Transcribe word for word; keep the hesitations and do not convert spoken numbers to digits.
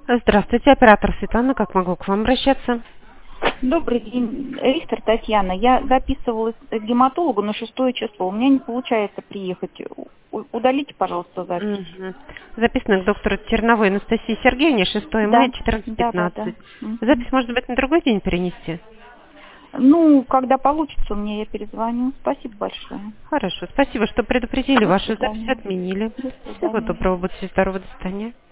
Здравствуйте, оператор Светлана, как могу к вам обращаться? Добрый день, Рихтер Татьяна. Я записывалась к гематологу на шестое число. У меня не получается приехать. У- Удалите, пожалуйста, запись. Мгм. Записано к доктору Терновой Анастасии Сергеевне, шестое Да, мая, четырнадцать да, да, да. пятнадцать. Мгм. Запись можно быть на другой день перенести? Ну, когда получится, мне я перезвоню. Спасибо большое. Хорошо, спасибо, что предупредили, До вашу запись свидания. отменили. До Всего свидания. доброго, будьте здоровы, до свидания.